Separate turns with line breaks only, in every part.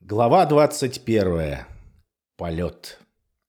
Глава 21. Полет.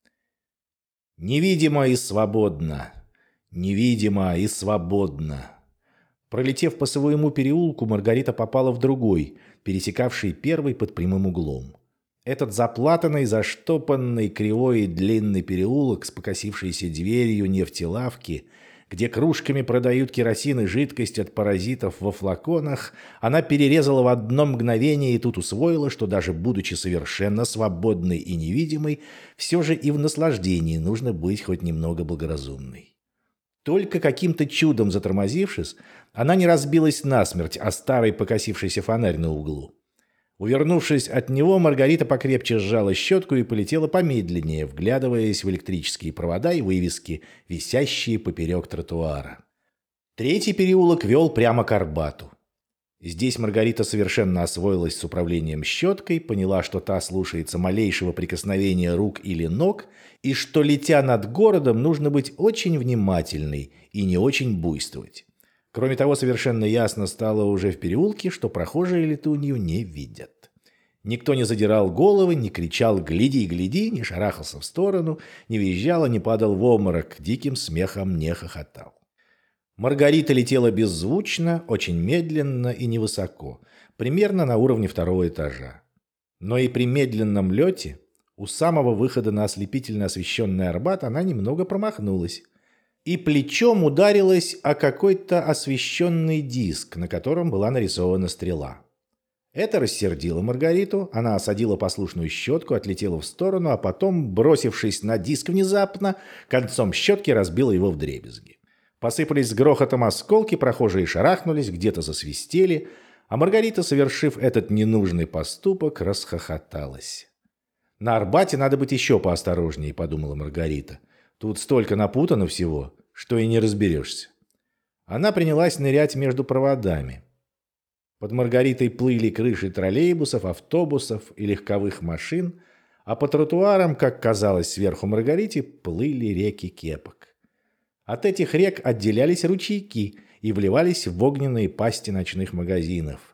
Невидимо и свободно, невидимо и свободно. Пролетев по своему переулку, Маргарита попала в другой, пересекавший первый под прямым углом. Этот заплатанный, заштопанный, кривой и длинный переулок с покосившейся дверью нефтелавки, где кружками продают керосин и жидкость от паразитов во флаконах, она перерезала в одно мгновение и тут усвоила, что даже будучи совершенно свободной и невидимой, все же и в наслаждении нужно быть хоть немного благоразумной. Только каким-то чудом затормозившись, она не разбилась насмерть о старый покосившийся фонарь на углу. Увернувшись от него, Маргарита покрепче сжала щетку и полетела помедленнее, вглядываясь в электрические провода и вывески, висящие поперек тротуара. Третий переулок вел прямо к Арбату. Здесь Маргарита совершенно освоилась с управлением щеткой, поняла, что та слушается малейшего прикосновения рук или ног, и что, летя над городом, нужно быть очень внимательной и не очень буйствовать. Кроме того, совершенно ясно стало уже в переулке, что прохожие летунью не видят. Никто не задирал головы, не кричал «гляди, гляди», не шарахался в сторону, не визжал, не падал в обморок, диким смехом не хохотал. Маргарита летела беззвучно, очень медленно и невысоко, примерно на уровне второго этажа. Но и при медленном лете у самого выхода на ослепительно освещенный Арбат она немного промахнулась и плечом ударилась о какой-то освещенный диск, на котором была нарисована стрела. Это рассердило Маргариту, она осадила послушную щетку, отлетела в сторону, а потом, бросившись на диск внезапно, концом щетки разбила его вдребезги. Посыпались с грохотом осколки, прохожие шарахнулись, где-то засвистели, а Маргарита, совершив этот ненужный поступок, расхохоталась. «На Арбате надо быть еще поосторожнее», — подумала Маргарита. «Тут столько напутано всего, что и не разберешься». Она принялась нырять между проводами. Под Маргаритой плыли крыши троллейбусов, автобусов и легковых машин, а по тротуарам, как казалось сверху Маргарите, плыли реки кепок. От этих рек отделялись ручейки и вливались в огненные пасти ночных магазинов.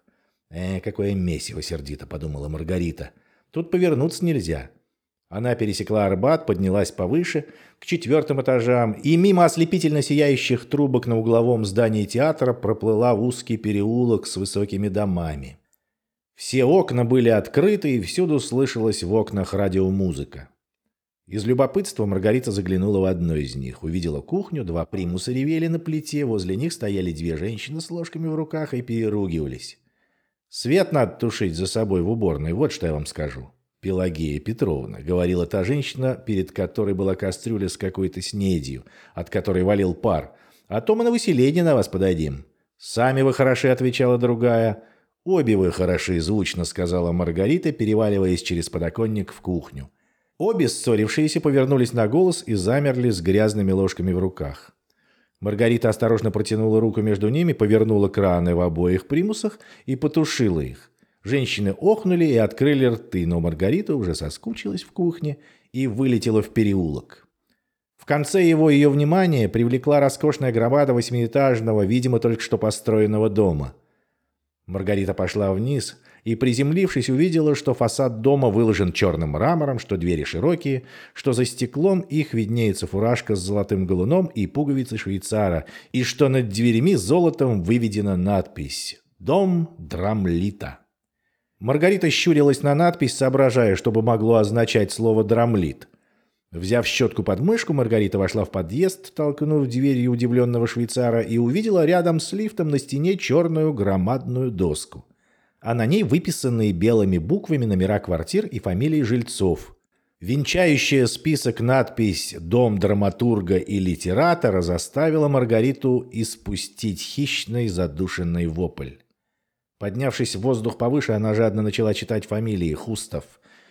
Какое месиво, сердито подумала Маргарита. Тут повернуться нельзя. Она пересекла Арбат, поднялась повыше, к 4 этажам, и мимо ослепительно сияющих трубок на угловом здании театра проплыла в узкий переулок с высокими домами. Все окна были открыты, и всюду слышалась в окнах радиомузыка. Из любопытства Маргарита заглянула в одно из них, увидела кухню, 2 примуса ревели на плите, возле них стояли 2 женщины с ложками в руках и переругивались. «Свет надо тушить за собой в уборной, вот что я вам скажу». «Пелагея Петровна», — говорила та женщина, перед которой была кастрюля с какой-то снедью, от которой валил пар. «А то мы на выселение на вас подадим». «Сами вы хороши», — отвечала другая. «Обе вы хороши», — звучно сказала Маргарита, переваливаясь через подоконник в кухню. Обе ссорившиеся повернулись на голос и замерли с грязными ложками в руках. Маргарита осторожно протянула руку между ними, повернула краны в обоих примусах и потушила их. Женщины охнули и открыли рты, но Маргарита уже соскучилась в кухне и вылетела в переулок. В конце его ее внимание привлекла роскошная громада 8-этажного, видимо, только что построенного дома. Маргарита пошла вниз и, приземлившись, увидела, что фасад дома выложен черным мрамором, что двери широкие, что за стеклом их виднеется фуражка с золотым галуном и пуговицы швейцара, и что над дверями золотом выведена надпись «Дом Драмлита». Маргарита щурилась на надпись, соображая, что бы могло означать слово «драмлит». Взяв щетку под мышку, Маргарита вошла в подъезд, толкнув дверью удивленного швейцара, и увидела рядом с лифтом на стене черную громадную доску, а на ней выписанные белыми буквами номера квартир и фамилии жильцов. Венчающая список надпись «Дом драматурга и литератора» заставила Маргариту испустить хищный задушенный вопль. Поднявшись в воздух повыше, она жадно начала читать фамилии: Хустов,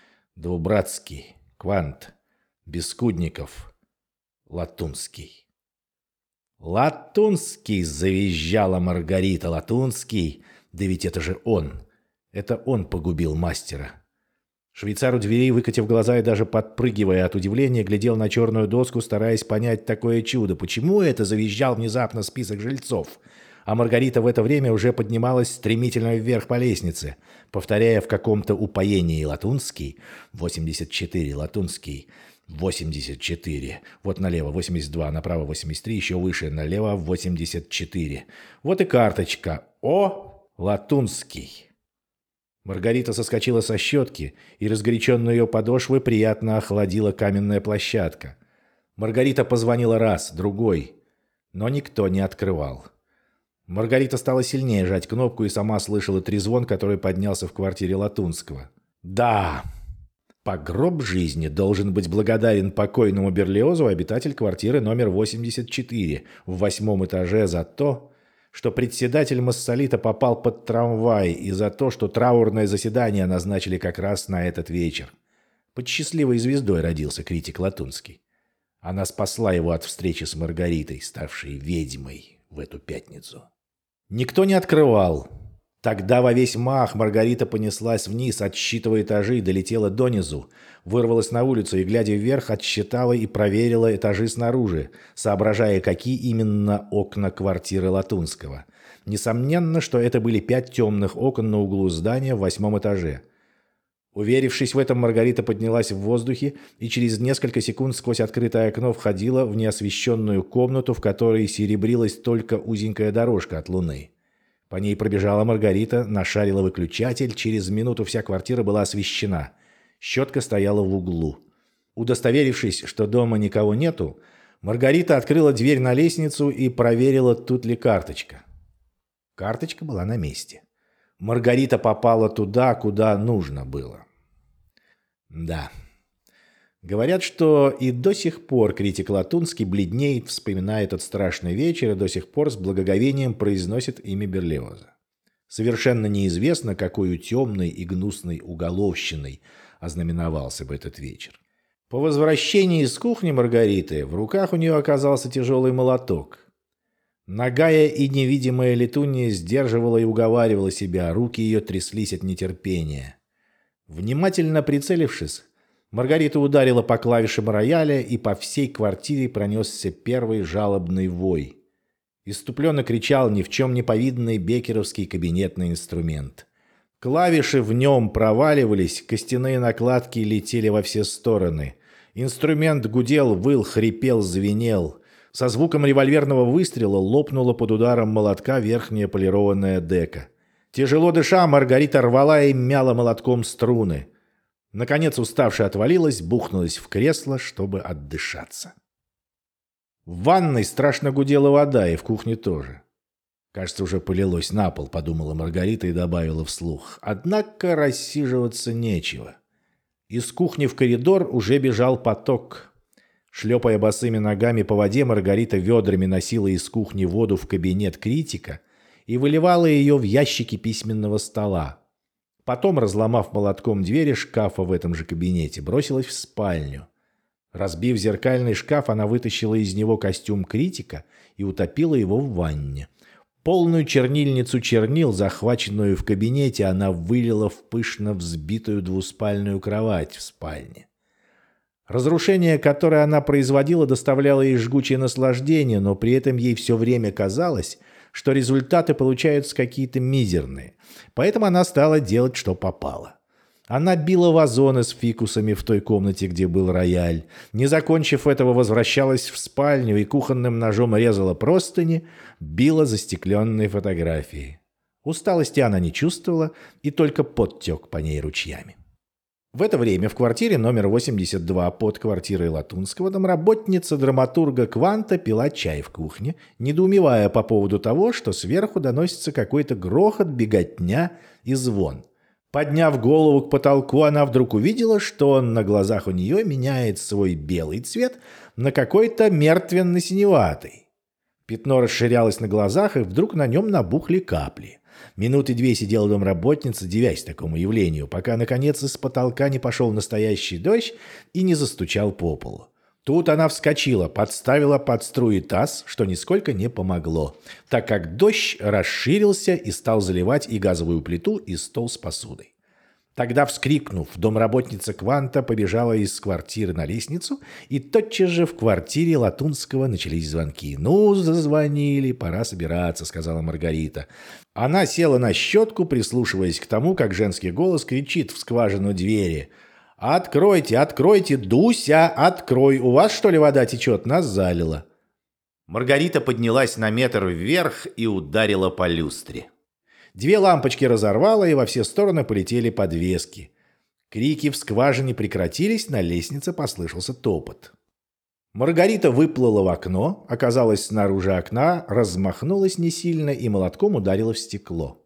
Двубратский, Квант, Бескудников, Латунский. «Латунский!» — завизжала Маргарита. «Латунский! Да ведь это же он! Это он погубил мастера!» Швейцар у дверей, выкатив глаза и даже подпрыгивая от удивления, глядел на черную доску, стараясь понять такое чудо. Почему это завизжал внезапно список жильцов? а Маргарита в это время уже поднималась стремительно вверх по лестнице, повторяя в каком-то упоении латунский, 84, латунский, 84, вот налево 82, направо 83, еще выше налево 84. Вот и карточка. О, латунский. Маргарита соскочила со щетки, и разгоряченную ее подошвы приятно охладила каменная площадка. Маргарита позвонила раз, другой, но никто не открывал. Маргарита стала сильнее жать кнопку и сама слышала трезвон, который поднялся в квартире Латунского. Да, по гроб жизни должен быть благодарен покойному Берлиозу обитатель квартиры номер 84 в 8-м этаже за то, что председатель Массолита попал под трамвай, и за то, что траурное заседание назначили как раз на этот вечер. Под счастливой звездой родился критик Латунский. Она спасла его от встречи с Маргаритой, ставшей ведьмой в эту пятницу. Никто не открывал. Тогда во весь мах Маргарита понеслась вниз, отсчитывая этажи, долетела донизу, вырвалась на улицу и, глядя вверх, отсчитала и проверила этажи снаружи, соображая, какие именно окна квартиры Латунского. Несомненно, что это были 5 темных окон на углу здания в 8-м этаже. Уверившись в этом, Маргарита поднялась в воздухе и через несколько секунд сквозь открытое окно входила в неосвещенную комнату, в которой серебрилась только узенькая дорожка от луны. По ней пробежала Маргарита, нашарила выключатель, через минуту вся квартира была освещена. Щетка стояла в углу. Удостоверившись, что дома никого нету, Маргарита открыла дверь на лестницу и проверила, тут ли карточка. Карточка была на месте. Маргарита попала туда, куда нужно было. Да. Говорят, что и до сих пор критик Латунский бледнеет, вспоминая этот страшный вечер, и до сих пор с благоговением произносит имя Берлиоза. Совершенно неизвестно, какой темной и гнусной уголовщиной ознаменовался бы этот вечер. По возвращении из кухни Маргариты в руках у нее оказался тяжелый молоток. Нагая и невидимая летунья сдерживала и уговаривала себя, руки ее тряслись от нетерпения. Внимательно прицелившись, Маргарита ударила по клавишам рояля, и по всей квартире пронесся первый жалобный вой. Исступленно кричал ни в чем не повиданный беккеровский кабинетный инструмент. Клавиши в нем проваливались, костяные накладки летели во все стороны. Инструмент гудел, выл, хрипел, звенел. Со звуком револьверного выстрела лопнула под ударом молотка верхняя полированная дека. Тяжело дыша, Маргарита рвала и мяла молотком струны. Наконец, уставшая отвалилась, бухнулась в кресло, чтобы отдышаться. В ванной страшно гудела вода, и в кухне тоже. «Кажется, уже полилось на пол», — подумала Маргарита и добавила вслух. Однако рассиживаться нечего. Из кухни в коридор уже бежал поток. Шлепая босыми ногами по воде, Маргарита ведрами носила из кухни воду в кабинет критика и выливала ее в ящики письменного стола. Потом, разломав молотком двери шкафа в этом же кабинете, бросилась в спальню. Разбив зеркальный шкаф, она вытащила из него костюм критика и утопила его в ванне. Полную чернильницу чернил, захваченную в кабинете, она вылила в пышно взбитую двуспальную кровать в спальне. Разрушение, которое она производила, доставляло ей жгучее наслаждение, но при этом ей все время казалось, что результаты получаются какие-то мизерные. Поэтому она стала делать, что попало. Она била вазоны с фикусами в той комнате, где был рояль. Не закончив этого, возвращалась в спальню и кухонным ножом резала простыни, била застекленные фотографии. Усталости она не чувствовала, и только пот тек по ней ручьями. В это время в квартире номер 82 под квартирой Латунского домработница драматурга Кванта пила чай в кухне, недоумевая по поводу того, что сверху доносится какой-то грохот, беготня и звон. Подняв голову к потолку, она вдруг увидела, что он на глазах у нее меняет свой белый цвет на какой-то мертвенно-синеватый. Пятно расширялось на глазах, и вдруг на нем набухли капли. Минуты 2 сидела домработница, дивясь такому явлению, пока, наконец, из потолка не пошел настоящий дождь и не застучал по полу. Тут она вскочила, подставила под струи таз, что нисколько не помогло, так как дождь расширился и стал заливать и газовую плиту, и стол с посудой. Тогда, вскрикнув, домработница Кванта побежала из квартиры на лестницу, и тотчас же в квартире Латунского начались звонки. «Ну, зазвонили, пора собираться», — сказала Маргарита. Она села на щетку, прислушиваясь к тому, как женский голос кричит в скважину двери. «Откройте, откройте, Дуся, открой! У вас, что ли, вода течет? Нас залило!» Маргарита поднялась на метр вверх и ударила по люстре. Две лампочки разорвало, и во все стороны полетели подвески. Крики в скважине прекратились, на лестнице послышался топот. Маргарита выплыла в окно, оказалась снаружи окна, размахнулась не сильно и молотком ударила в стекло.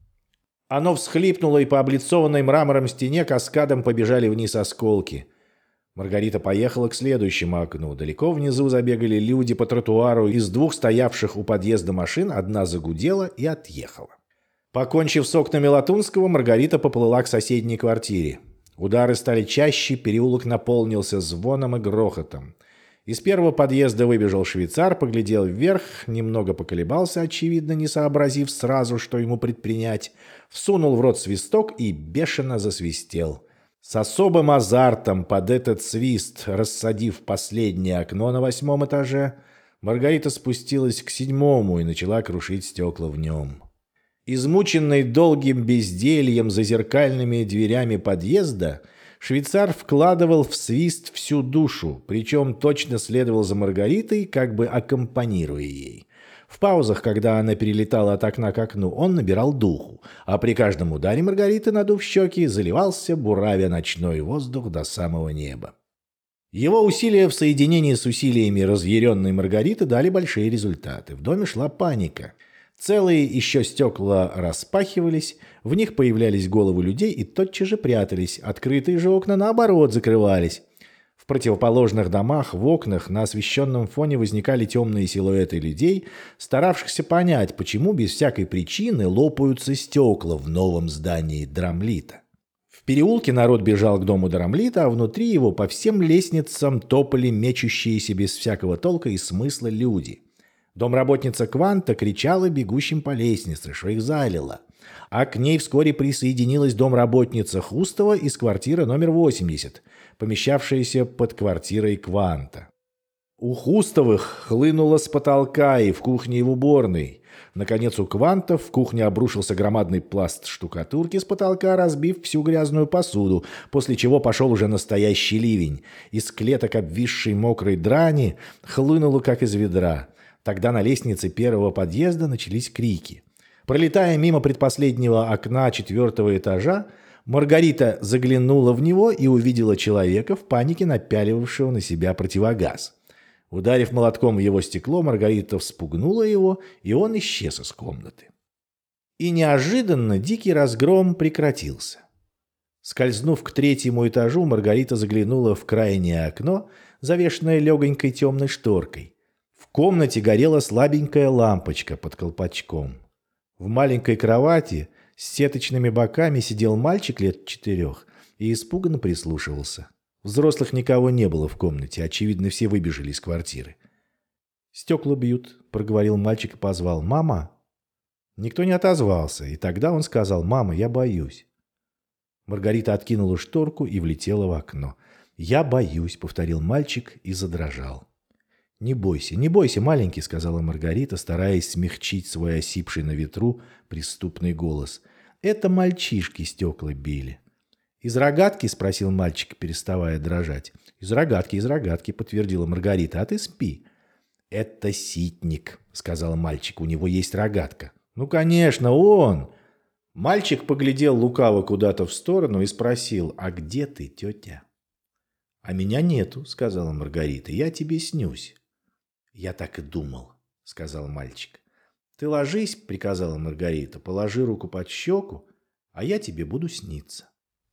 Оно всхлипнуло, и по облицованной мрамором стене каскадом побежали вниз осколки. Маргарита поехала к следующему окну. Далеко внизу забегали люди по тротуару. Из двух стоявших у подъезда машин одна загудела и отъехала. Покончив с окнами Латунского, Маргарита поплыла к соседней квартире. Удары стали чаще, переулок наполнился звоном и грохотом. Из первого подъезда выбежал швейцар, поглядел вверх, немного поколебался, очевидно, не сообразив сразу, что ему предпринять, всунул в рот свисток и бешено засвистел. С особым азартом под этот свист, рассадив последнее окно на 8 этаже, Маргарита спустилась к 7 и начала крушить стекла в нем. Измученный долгим бездельем за зеркальными дверями подъезда, швейцар вкладывал в свист всю душу, причем точно следовал за Маргаритой, как бы аккомпанируя ей. В паузах, когда она перелетала от окна к окну, он набирал духу, а при каждом ударе Маргариты, надув щеки, заливался, буравя ночной воздух до самого неба. Его усилия в соединении с усилиями разъяренной Маргариты дали большие результаты. В доме шла паника. Целые еще стекла распахивались, в них появлялись головы людей и тотчас же прятались, открытые же окна, наоборот, закрывались. В противоположных домах, в окнах, на освещенном фоне возникали темные силуэты людей, старавшихся понять, почему без всякой причины лопаются стекла в новом здании Драмлита. В переулке народ бежал к дому Драмлита, а внутри его по всем лестницам топали мечущиеся без всякого толка и смысла люди. Домработница Кванта кричала бегущим по лестнице, что их залило. А к ней вскоре присоединилась домработница Хустова из квартиры номер 80, помещавшаяся под квартирой Кванта. У Хустовых хлынуло с потолка и в кухне, и в уборной. Наконец, у Квантов в кухне обрушился громадный пласт штукатурки с потолка, разбив всю грязную посуду, после чего пошел уже настоящий ливень. Из клеток обвисшей мокрой драни хлынуло, как из ведра. Тогда на лестнице первого подъезда начались крики. Пролетая мимо предпоследнего окна 4-го этажа, Маргарита заглянула в него и увидела человека в панике, напяливавшего на себя противогаз. Ударив молотком в его стекло, Маргарита вспугнула его, и он исчез из комнаты. И неожиданно дикий разгром прекратился. Скользнув к 3-му этажу, Маргарита заглянула в крайнее окно, завешенное легонькой темной шторкой. В комнате горела слабенькая лампочка под колпачком. В маленькой кровати с сеточными боками сидел мальчик лет 4 и испуганно прислушивался. Взрослых никого не было в комнате, очевидно, все выбежали из квартиры. «Стекла бьют», — проговорил мальчик и позвал: «Мама». Никто не отозвался, и тогда он сказал: «Мама, я боюсь». Маргарита откинула шторку и влетела в окно. «Я боюсь», — повторил мальчик и задрожал. не бойся, маленький», — сказала Маргарита, стараясь смягчить свой осипший на ветру преступный голос. «Это мальчишки стекла били». «Из рогатки?» — спросил мальчик, переставая дрожать. «Из рогатки», — подтвердила Маргарита. «А ты спи». «Это ситник», — сказал мальчик. «У него есть рогатка». «Ну, конечно, он!» Мальчик поглядел лукаво куда-то в сторону и спросил: «А где ты, тетя?» «А меня нету», — сказала Маргарита. «Я тебе снюсь». «Я так и думал», — сказал мальчик. «Ты ложись», — приказала Маргарита, — «положи руку под щеку, а я тебе буду сниться».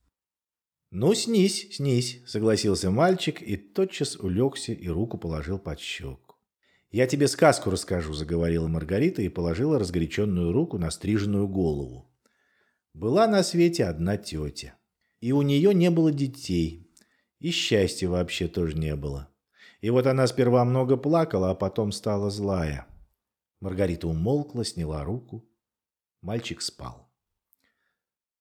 «Ну, снись», — согласился мальчик и тотчас улегся и руку положил под щеку. «Я тебе сказку расскажу», — заговорила Маргарита и положила разгоряченную руку на стриженную голову. Была на свете одна тетя, и у нее не было детей, и счастья вообще тоже не было. И вот она сперва много плакала, а потом стала злая. Маргарита умолкла, сняла руку. Мальчик спал.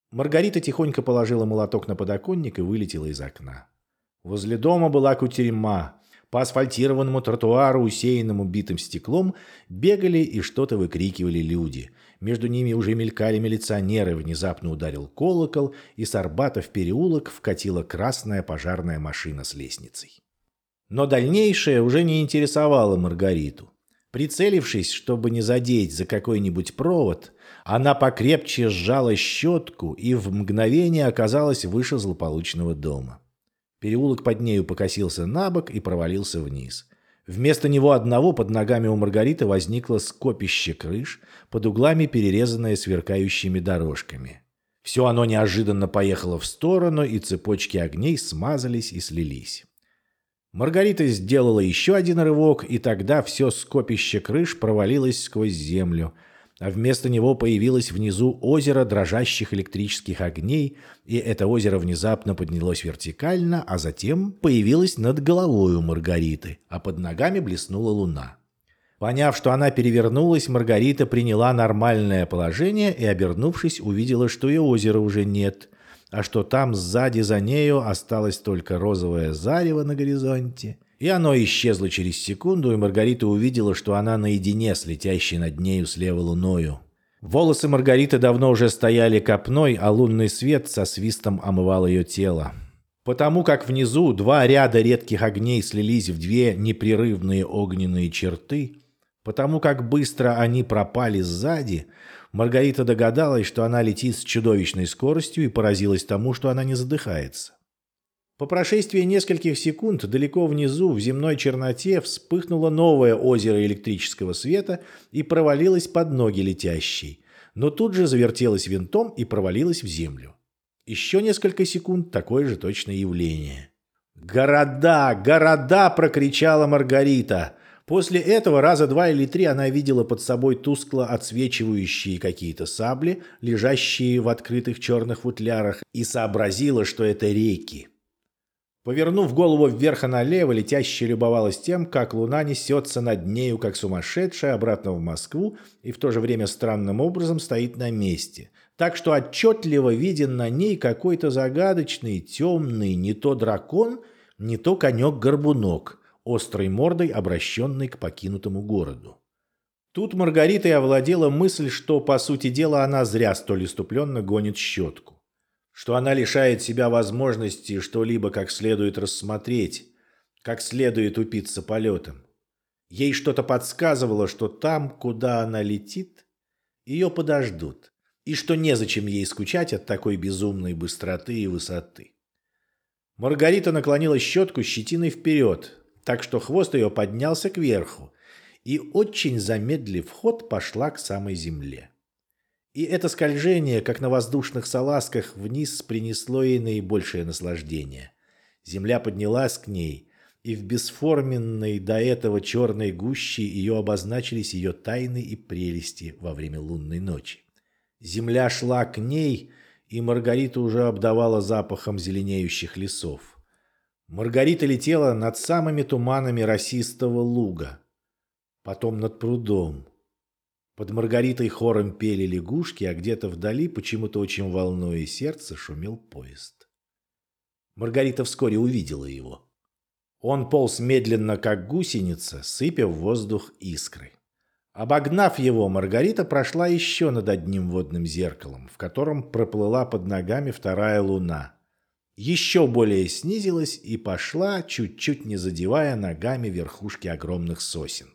Маргарита тихонько положила молоток на подоконник и вылетела из окна. Возле дома была кутерьма. По асфальтированному тротуару, усеянному битым стеклом, бегали и что-то выкрикивали люди. Между ними уже мелькали милиционеры, внезапно ударил колокол, и с Арбата в переулок вкатила красная пожарная машина с лестницей. Но дальнейшее уже не интересовало Маргариту. Прицелившись, чтобы не задеть за какой-нибудь провод, она покрепче сжала щетку и в мгновение оказалась выше злополучного дома. Переулок под нею покосился набок и провалился вниз. Вместо него одного под ногами у Маргариты возникло скопище крыш, под углами перерезанное сверкающими дорожками. Все оно неожиданно поехало в сторону, и цепочки огней смазались и слились. Маргарита сделала еще один рывок, и тогда все скопище крыш провалилось сквозь землю, а вместо него появилось внизу озеро дрожащих электрических огней, и это озеро внезапно поднялось вертикально, а затем появилось над головой у Маргариты, а под ногами блеснула луна. Поняв, что она перевернулась, Маргарита приняла нормальное положение и, обернувшись, увидела, что и озера уже нет, а что там сзади за нею осталось только розовое зарево на горизонте. И оно исчезло через секунду, и Маргарита увидела, что она наедине с летящей над нею слева луною. Волосы Маргариты давно уже стояли копной, а лунный свет со свистом омывал ее тело. Потому как внизу два ряда редких огней слились в две непрерывные огненные черты, потому как быстро они пропали сзади, Маргарита догадалась, что она летит с чудовищной скоростью, и поразилась тому, что она не задыхается. По прошествии нескольких секунд далеко внизу, в земной черноте, вспыхнуло новое озеро электрического света и провалилось под ноги летящей, но тут же завертелось винтом и провалилось в землю. Еще несколько секунд такое же точное явление. «Города! Города!» – прокричала Маргарита. После этого раза два или три она видела под собой тускло отсвечивающие какие-то сабли, лежащие в открытых черных футлярах, и сообразила, что это реки. Повернув голову вверх и налево, летящая любовалась тем, как луна несется над нею, как сумасшедшая, обратно в Москву, и в то же время странным образом стоит на месте. Так что отчетливо виден на ней какой-то загадочный, темный, не то дракон, не то конек-горбунок, острой мордой, обращенный к покинутому городу. Тут Маргаритой овладела мысль, что, по сути дела, она зря столь иступленно гонит щетку. Что она лишает себя возможности что-либо как следует рассмотреть, как следует упиться полетом. Ей что-то подсказывало, что там, куда она летит, ее подождут, и что незачем ей скучать от такой безумной быстроты и высоты. Маргарита наклонила щетку щетиной вперед, так что хвост ее поднялся кверху, и, очень замедлив ход, пошла к самой земле. И это скольжение, как на воздушных салазках, вниз принесло ей наибольшее наслаждение. Земля поднялась к ней, и в бесформенной до этого черной гуще ее обозначились ее тайны и прелести во время лунной ночи. Земля шла к ней, и Маргарита уже обдавала запахом зеленеющих лесов. Маргарита летела над самыми туманами росистого луга, потом над прудом. Под Маргаритой хором пели лягушки, а где-то вдали, почему-то очень волнуя сердце, шумел поезд. Маргарита вскоре увидела его. Он полз медленно, как гусеница, сыпя в воздух искры. Обогнав его, Маргарита прошла еще над одним водным зеркалом, в котором проплыла под ногами вторая луна. Еще более снизилась и пошла, чуть-чуть не задевая ногами верхушки огромных сосен.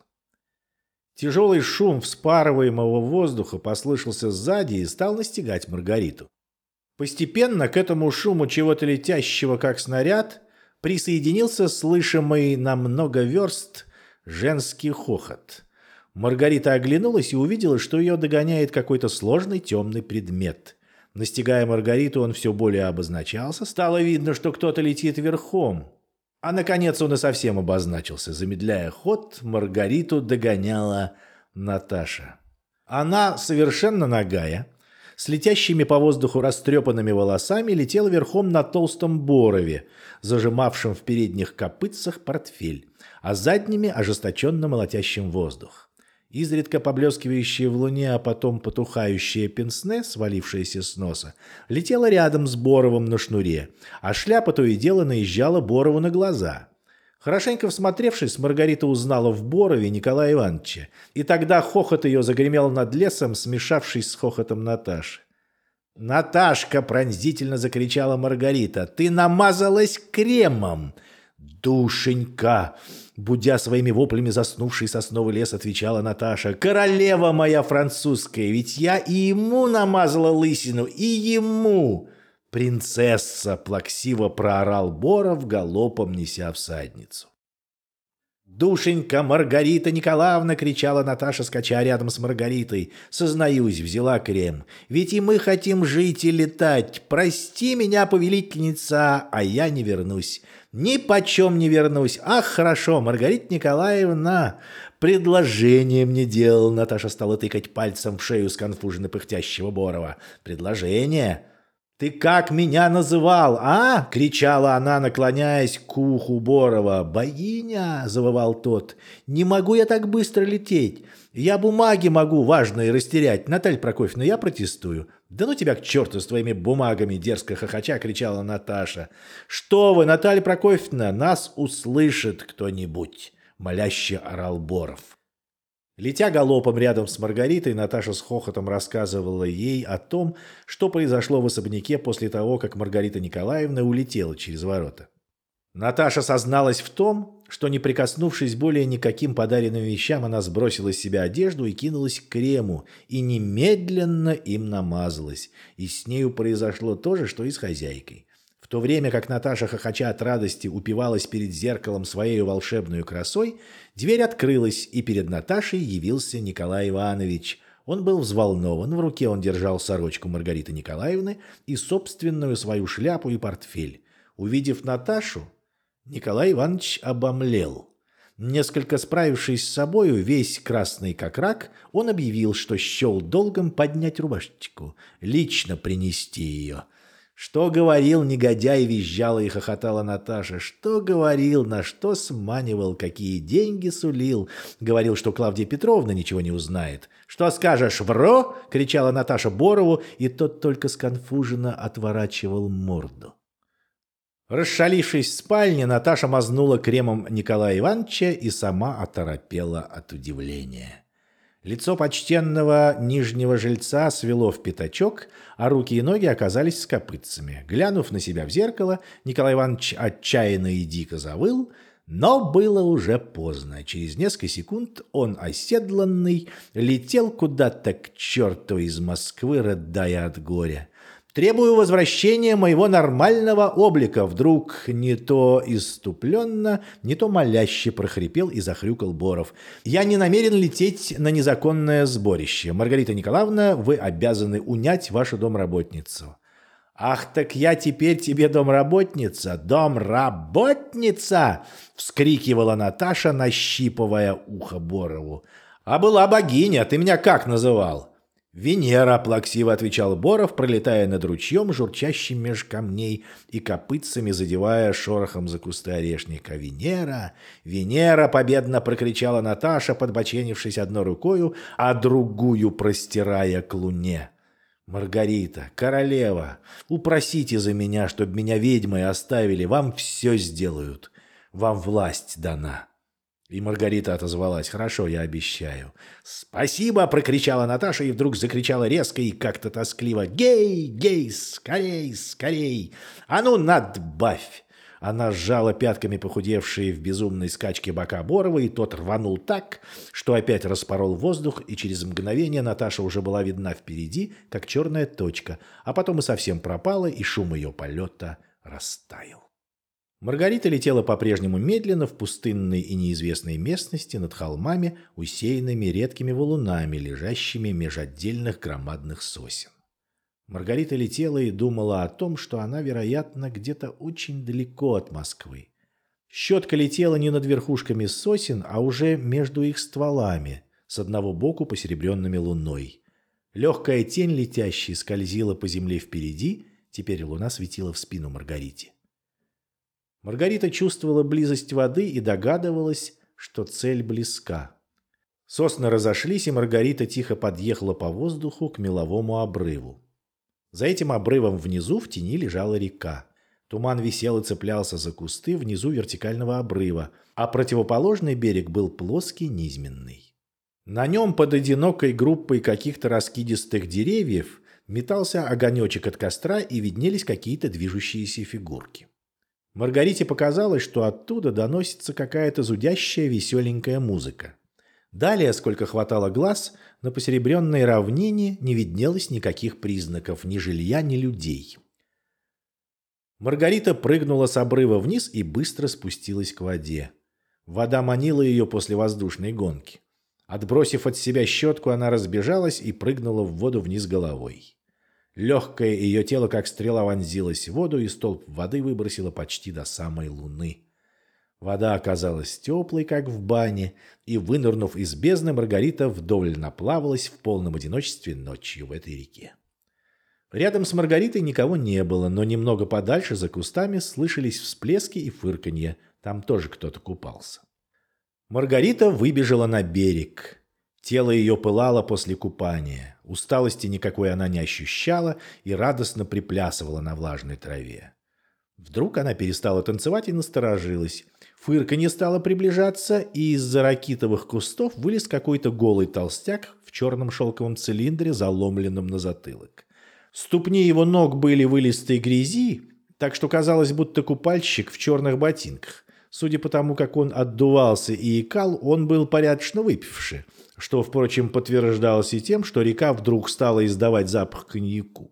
Тяжелый шум вспарываемого воздуха послышался сзади и стал настигать Маргариту. Постепенно к этому шуму чего-то летящего, как снаряд, присоединился слышимый на много верст женский хохот. Маргарита оглянулась и увидела, что ее догоняет какой-то сложный темный предмет. Настигая Маргариту, он все более обозначался. Стало видно, что кто-то летит верхом. А наконец он и совсем обозначился. Замедляя ход, Маргариту догоняла Наташа. Она, совершенно нагая, с летящими по воздуху растрепанными волосами, летела верхом на толстом борове, зажимавшем в передних копытцах портфель, а задними ожесточенно молотящим воздух. Изредка поблескивающее в луне, а потом потухающее пенсне, свалившееся с носа, летело рядом с Боровым на шнуре, а шляпа то и дело наезжала Борову на глаза. Хорошенько всмотревшись, Маргарита узнала в Борове Николая Ивановича, и тогда хохот ее загремел над лесом, смешавшись с хохотом Наташи. «Наташка!» — пронзительно закричала Маргарита. «Ты намазалась кремом!» «Душенька!» — будя своими воплями заснувший сосновый лес, отвечала Наташа. «Королева моя французская, ведь я и ему намазала лысину, и ему!» «Принцесса!» — плаксиво проорал Боров, галопом неся всадницу. «Душенька, Маргарита Николаевна!» — кричала Наташа, скача рядом с Маргаритой. «Сознаюсь, взяла крем. Ведь и мы хотим жить и летать. Прости меня, повелительница, а я не вернусь. Ни почем не вернусь. Ах, хорошо, Маргарита Николаевна!» «Предложение мне делал!» — Наташа стала тыкать пальцем в шею сконфуженно пыхтящего Борова. «Предложение? Ты как меня называл, а?» — кричала она, наклоняясь к уху Борова. «Богиня!» — завывал тот. «Не могу я так быстро лететь. Я бумаги могу важные растерять. Наталья Прокофьевна, я протестую». «Да ну тебя к черту с твоими бумагами!» — дерзко хохоча кричала Наташа. «Что вы, Наталья Прокофьевна, нас услышит кто-нибудь!» — моляще орал Боров. Летя галопом рядом с Маргаритой, Наташа с хохотом рассказывала ей о том, что произошло в особняке после того, как Маргарита Николаевна улетела через ворота. Наташа созналась в том, что, не прикоснувшись более никаким подаренным вещам, она сбросила с себя одежду и кинулась к крему, и немедленно им намазалась, и с нею произошло то же, что и с хозяйкой. В то время как Наташа, хохоча от радости, упивалась перед зеркалом своей волшебной красой, дверь открылась, и перед Наташей явился Николай Иванович. Он был взволнован, в руке он держал сорочку Маргариты Николаевны и собственную свою шляпу и портфель. Увидев Наташу, Николай Иванович обомлел. Несколько справившись с собою, весь красный как рак, он объявил, что счел долгом поднять рубашечку, лично принести ее. «Что говорил негодяй?» — визжала и хохотала Наташа. «Что говорил, на что сманивал, какие деньги сулил? Говорил, что Клавдия Петровна ничего не узнает. Что скажешь, вро?» — кричала Наташа Борову, и тот только сконфуженно отворачивал морду. Расшалившись в спальне, Наташа мазнула кремом Николая Ивановича и сама оторопела от удивления. Лицо почтенного нижнего жильца свело в пятачок, а руки и ноги оказались с копытцами. Глянув на себя в зеркало, Николай Иванович отчаянно и дико завыл, но было уже поздно. Через несколько секунд он, оседланный, летел куда-то к черту из Москвы, рыдая от горя. «Требую возвращения моего нормального облика!» Вдруг не то исступленно, не то моляще прохрипел и захрюкал Боров. «Я не намерен лететь на незаконное сборище. Маргарита Николаевна, вы обязаны унять вашу домработницу». «Ах, так я теперь тебе домработница! Домработница!» — вскрикивала Наташа, нащипывая ухо Борову. «А была богиня, ты меня как называл?» «Венера», — плаксиво отвечал Боров, пролетая над ручьем, журчащим меж камней и копытцами задевая шорохом за кусты орешника. «Венера! Венера!» — победно прокричала Наташа, подбоченившись одной рукою, а другую простирая к луне. «Маргарита, королева, упросите за меня, чтобы меня ведьмой оставили, вам все сделают, вам власть дана». И Маргарита отозвалась: «Хорошо, я обещаю». «Спасибо!» — прокричала Наташа и вдруг закричала резко и как-то тоскливо: «Гей! Гей! Скорей! Скорей! А ну, надбавь!» Она сжала пятками похудевшие в безумной скачке бока Борова, и тот рванул так, что опять распорол воздух, и через мгновение Наташа уже была видна впереди, как черная точка, а потом и совсем пропала, и шум ее полета растаял. Маргарита летела по-прежнему медленно в пустынной и неизвестной местности над холмами, усеянными редкими валунами, лежащими меж отдельных громадных сосен. Маргарита летела и думала о том, что она, вероятно, где-то очень далеко от Москвы. Щетка летела не над верхушками сосен, а уже между их стволами, с одного боку посеребренными луной. Легкая тень летящей скользила по земле впереди, теперь луна светила в спину Маргарите. Маргарита чувствовала близость воды и догадывалась, что цель близка. Сосны разошлись, и Маргарита тихо подъехала по воздуху к меловому обрыву. За этим обрывом внизу в тени лежала река. Туман висел и цеплялся за кусты внизу вертикального обрыва, а противоположный берег был плоский, низменный. На нем под одинокой группой каких-то раскидистых деревьев метался огонечек от костра, и виднелись какие-то движущиеся фигурки. Маргарите показалось, что оттуда доносится какая-то зудящая веселенькая музыка. Далее, сколько хватало глаз, на посеребренной равнине не виднелось никаких признаков ни жилья, ни людей. Маргарита прыгнула с обрыва вниз и быстро спустилась к воде. Вода манила ее после воздушной гонки. Отбросив от себя щетку, она разбежалась и прыгнула в воду вниз головой. Легкое ее тело, как стрела, вонзилось в воду, и столб воды выбросило почти до самой луны. Вода оказалась теплой, как в бане, и, вынырнув из бездны, Маргарита вдоволь наплавалась в полном одиночестве ночью в этой реке. Рядом с Маргаритой никого не было, но немного подальше, за кустами, слышались всплески и фырканье. Там тоже кто-то купался. Маргарита выбежала на берег. Тело ее пылало после купания. Усталости никакой она не ощущала и радостно приплясывала на влажной траве. Вдруг она перестала танцевать и насторожилась. Фырканье стало приближаться, и из-за ракитовых кустов вылез какой-то голый толстяк в черном шелковом цилиндре, заломленном на затылок. Ступни его ног были в илистой грязи, так что казалось, будто купальщик в черных ботинках. Судя по тому, как он отдувался и икал, он был порядочно выпивший, что, впрочем, подтверждалось и тем, что река вдруг стала издавать запах коньяку.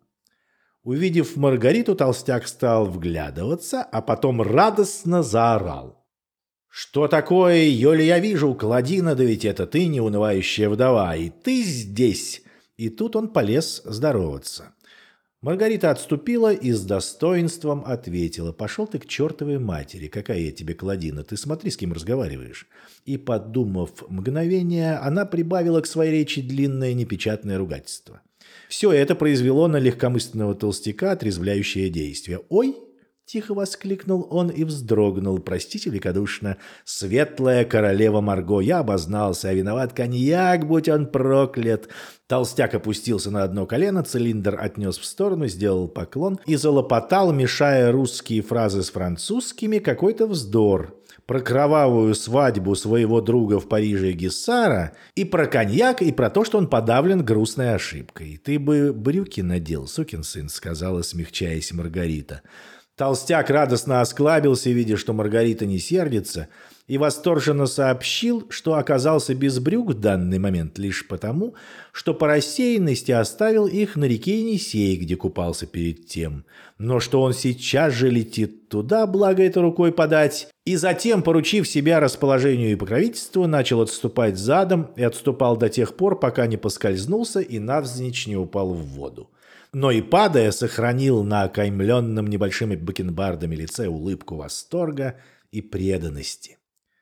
Увидев Маргариту, толстяк стал вглядываться, а потом радостно заорал: «Что такое, Ёля, я вижу, Кладина, да ведь это ты, неунывающая вдова, и ты здесь!» И тут он полез здороваться. Маргарита отступила и с достоинством ответила: «Пошел ты к чертовой матери, какая я тебе Кладина, ты смотри, с кем разговариваешь». И, подумав мгновение, она прибавила к своей речи длинное непечатное ругательство. Все это произвело на легкомысленного толстяка отрезвляющее действие. «Ой!» — тихо воскликнул он и вздрогнул. «Простите великодушно, светлая королева Марго, я обознался, а виноват коньяк, будь он проклят!» Толстяк опустился на одно колено, цилиндр отнес в сторону, сделал поклон и залопотал, мешая русские фразы с французскими, какой-то вздор. Про кровавую свадьбу своего друга в Париже Гиссара, и про коньяк, и про то, что он подавлен грустной ошибкой. «Ты бы брюки надел, сукин сын», — сказала, смягчаясь Маргарита. Толстяк радостно осклабился, видя, что Маргарита не сердится, и восторженно сообщил, что оказался без брюк в данный момент лишь потому, что по рассеянности оставил их на реке Енисей, где купался перед тем, но что он сейчас же летит туда, благо это рукой подать, и затем, поручив себя расположению и покровительству, начал отступать задом и отступал до тех пор, пока не поскользнулся и навзничь не упал в воду. Но и падая, сохранил на окаймленном небольшими бакенбардами лице улыбку восторга и преданности.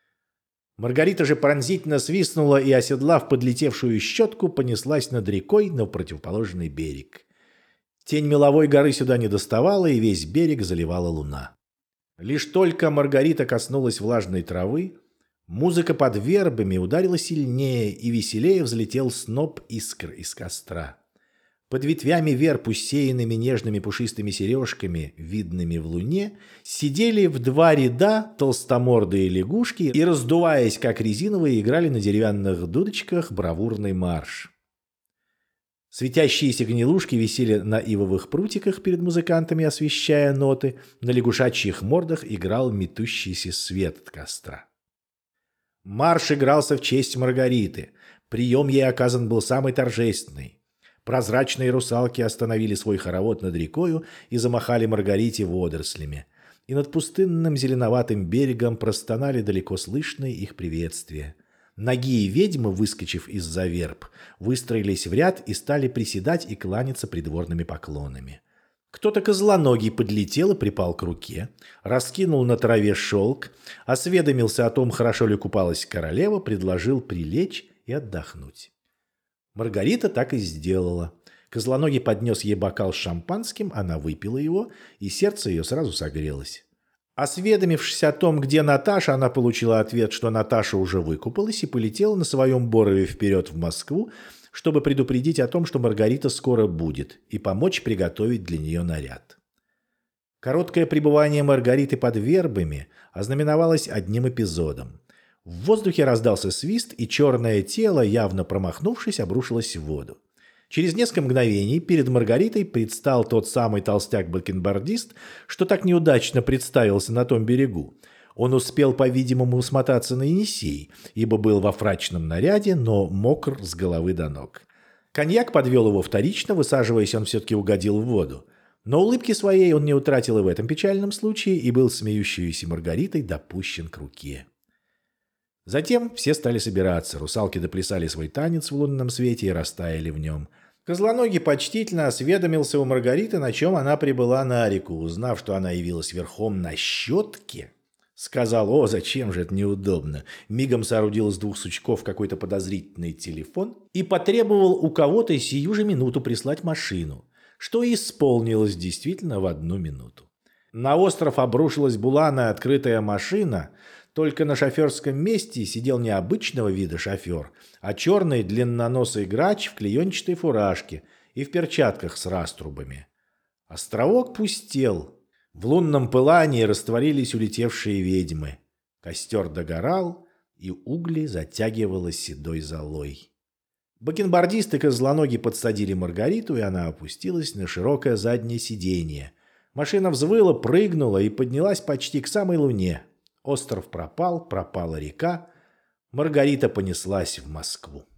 Маргарита же пронзительно свистнула и, оседлав подлетевшую щетку, понеслась над рекой на противоположный берег. Тень меловой горы сюда не доставала, и весь берег заливала луна. Лишь только Маргарита коснулась влажной травы, музыка под вербами ударила сильнее, и веселее взлетел сноп искр из костра. Под ветвями верб, усеянными нежными пушистыми сережками, видными в луне, сидели в два ряда толстомордые лягушки и, раздуваясь как резиновые, играли на деревянных дудочках бравурный марш. Светящиеся гнилушки висели на ивовых прутиках перед музыкантами, освещая ноты, на лягушачьих мордах играл метущийся свет от костра. Марш игрался в честь Маргариты, прием ей оказан был самый торжественный. Прозрачные русалки остановили свой хоровод над рекою и замахали Маргарите водорослями. И над пустынным зеленоватым берегом простонали далеко слышные их приветствия. Нагие ведьмы, выскочив из-за верб, выстроились в ряд и стали приседать и кланяться придворными поклонами. Кто-то козлоногий подлетел и припал к руке, раскинул на траве шелк, осведомился о том, хорошо ли купалась королева, предложил прилечь и отдохнуть. Маргарита так и сделала. Козлоногий поднес ей бокал с шампанским, она выпила его, и сердце ее сразу согрелось. Осведомившись о том, где Наташа, она получила ответ, что Наташа уже выкупалась и полетела на своем Борове вперед в Москву, чтобы предупредить о том, что Маргарита скоро будет, и помочь приготовить для нее наряд. Короткое пребывание Маргариты под вербами ознаменовалось одним эпизодом. В воздухе раздался свист, и черное тело, явно промахнувшись, обрушилось в воду. Через несколько мгновений перед Маргаритой предстал тот самый толстяк-бакенбардист, что так неудачно представился на том берегу. Он успел, по-видимому, смотаться на Енисей, ибо был во фрачном наряде, но мокр с головы до ног. Коньяк подвел его вторично, высаживаясь, он все-таки угодил в воду. Но улыбки своей он не утратил и в этом печальном случае, и был смеющейся Маргаритой допущен к руке. Затем все стали собираться, русалки доплясали свой танец в лунном свете и растаяли в нем. Козлоногий почтительно осведомился у Маргариты, на чем она прибыла на реку. Узнав, что она явилась верхом на щетке, сказал: «О, зачем же это неудобно!» Мигом соорудил из 2 сучков какой-то подозрительный телефон и потребовал у кого-то сию же минуту прислать машину, что и исполнилось действительно в 1 минуту. На остров обрушилась буланая открытая машина. Только на шоферском месте сидел не обычного вида шофер, а черный длинноносый грач в клеенчатой фуражке и в перчатках с раструбами. Островок пустел. В лунном пылании растворились улетевшие ведьмы. Костер догорал, и угли затягивало седой золой. Бакенбардист и козлоногий подсадили Маргариту, и она опустилась на широкое заднее сиденье. Машина взвыла, прыгнула и поднялась почти к самой луне. Остров пропал, пропала река. Маргарита понеслась в Москву.